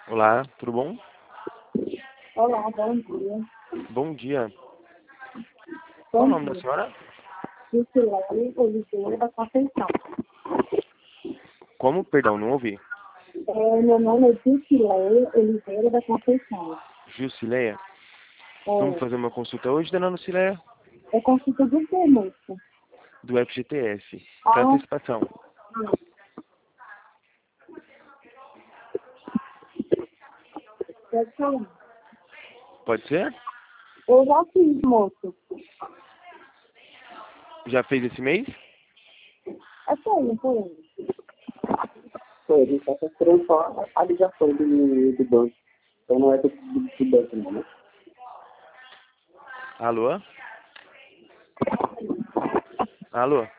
Olá, tudo bom? Olá, bom dia. Bom dia. Qual o Bom nome da dia. senhora? Jusilene Oliveira da Conceição. Como? Perdão, não ouvi. Meu nome é Jusilene Oliveira da Conceição. Jusileia. Vamos fazer uma consulta hoje, dona Jusileia? É consulta do que, moça? Do FGTS. Para Ah, antecipação. pode falar. Pode ser? Eu já fiz, moço. Já fez esse mês? Foi. Foi, a gente está esperando só a ligação do banco. Então não é do banco, não, né? Alô? Alô?